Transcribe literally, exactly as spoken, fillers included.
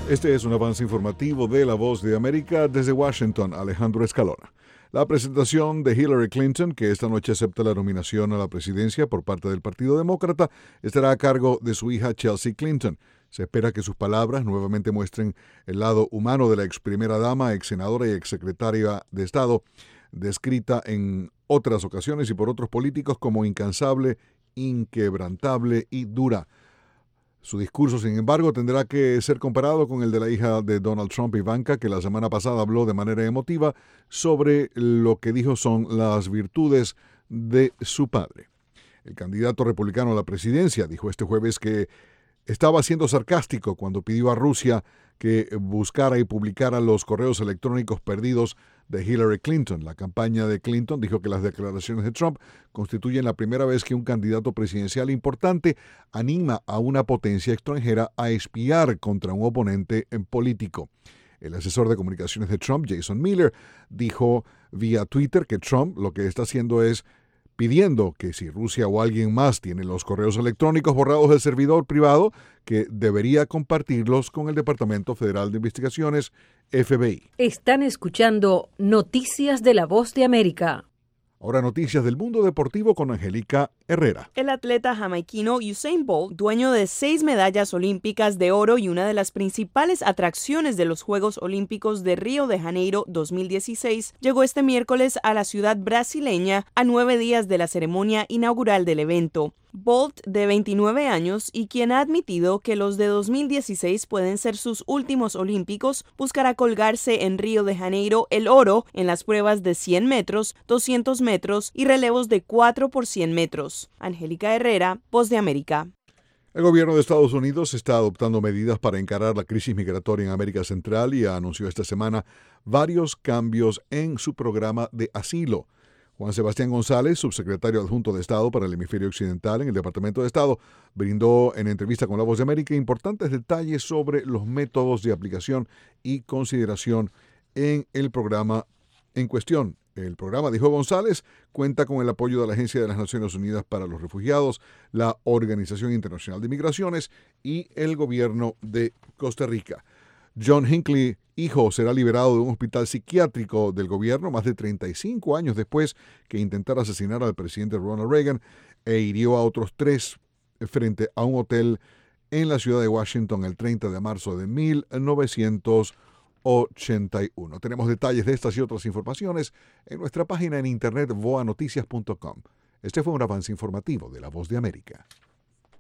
Este es un avance informativo de La Voz de América desde Washington, Alejandro Escalona. La presentación de Hillary Clinton, que esta noche acepta la nominación a la presidencia por parte del Partido Demócrata, estará a cargo de su hija Chelsea Clinton. Se espera que sus palabras nuevamente muestren el lado humano de la ex primera dama, ex senadora y ex secretaria de Estado, descrita en otras ocasiones y por otros políticos como incansable, inquebrantable y dura. Su discurso, sin embargo, tendrá que ser comparado con el de la hija de Donald Trump, Ivanka, que la semana pasada habló de manera emotiva sobre lo que dijo son las virtudes de su padre. El candidato republicano a la presidencia dijo este jueves que estaba siendo sarcástico cuando pidió a Rusia que buscara y publicara los correos electrónicos perdidos de Hillary Clinton. La campaña de Clinton dijo que las declaraciones de Trump constituyen la primera vez que un candidato presidencial importante anima a una potencia extranjera a espiar contra un oponente político. El asesor de comunicaciones de Trump, Jason Miller, dijo vía Twitter que Trump lo que está haciendo es pidiendo que si Rusia o alguien más tiene los correos electrónicos borrados del servidor privado, que debería compartirlos con el Departamento Federal de Investigaciones, F B I. Están escuchando Noticias de La Voz de América. Ahora noticias del mundo deportivo con Angélica Herrera. El atleta jamaiquino Usain Bolt, dueño de seis medallas olímpicas de oro y una de las principales atracciones de los Juegos Olímpicos de Río de Janeiro dos mil dieciséis, llegó este miércoles a la ciudad brasileña a nueve días de la ceremonia inaugural del evento. Bolt, de veintinueve años y quien ha admitido que los de dos mil dieciséis pueden ser sus últimos olímpicos, buscará colgarse en Río de Janeiro el oro en las pruebas de cien metros, doscientos metros y relevos de cuatro por cien metros. Angélica Herrera, Voz de América. El gobierno de Estados Unidos está adoptando medidas para encarar la crisis migratoria en América Central y anunció esta semana varios cambios en su programa de asilo. Juan Sebastián González, subsecretario adjunto de Estado para el Hemisferio Occidental en el Departamento de Estado, brindó en entrevista con La Voz de América importantes detalles sobre los métodos de aplicación y consideración en el programa en cuestión. El programa, dijo González, cuenta con el apoyo de la Agencia de las Naciones Unidas para los Refugiados, la Organización Internacional de Migraciones y el gobierno de Costa Rica. John Hinckley, hijo, será liberado de un hospital psiquiátrico del gobierno más de treinta y cinco años después que intentara asesinar al presidente Ronald Reagan e hirió a otros tres frente a un hotel en la ciudad de Washington el treinta de marzo de mil novecientos ochenta y uno. Tenemos detalles de estas y otras informaciones en nuestra página en internet voa noticias punto com. Este fue un avance informativo de La Voz de América.